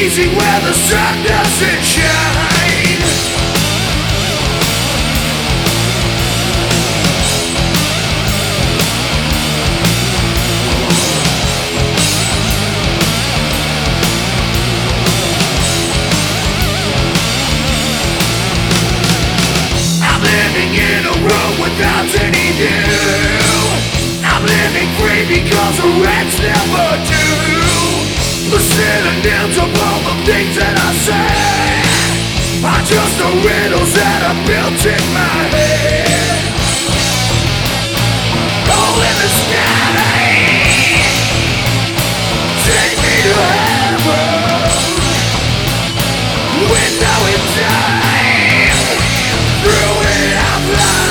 easy where the sun doesn't shine. I'm living in a room without any view. I'm living free because the rents never do. The synonyms of all the things that I say are just the riddles that are built in my head. All in the sky, take me to heaven. Window in time, through it I fly.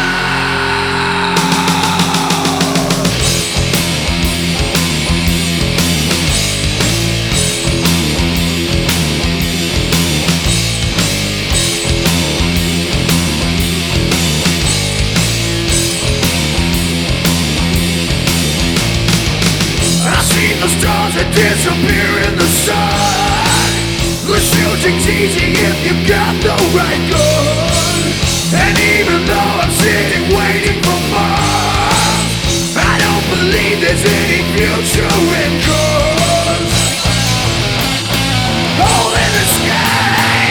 The stars that disappear in the sun. The shooting's easy if you've got the right gun. And even though I'm sitting waiting for Mars, I don't believe there's any future in cars. All in the sky,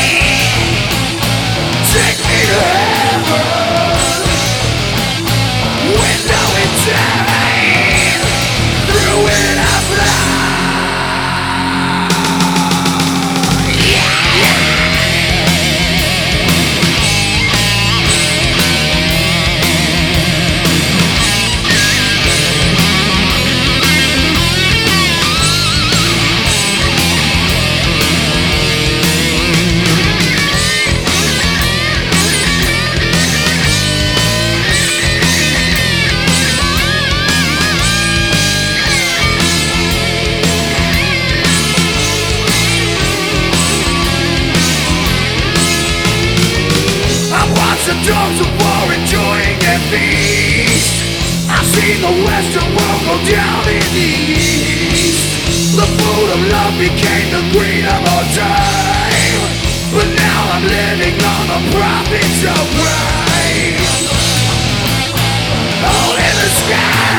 take me to heaven. Window in time, through it I fly. The dogs of war enjoying their feast. I've seen the western world go down in the east. The food of love became the greed of our time, but now I'm living on the profits of crime. All in the sky,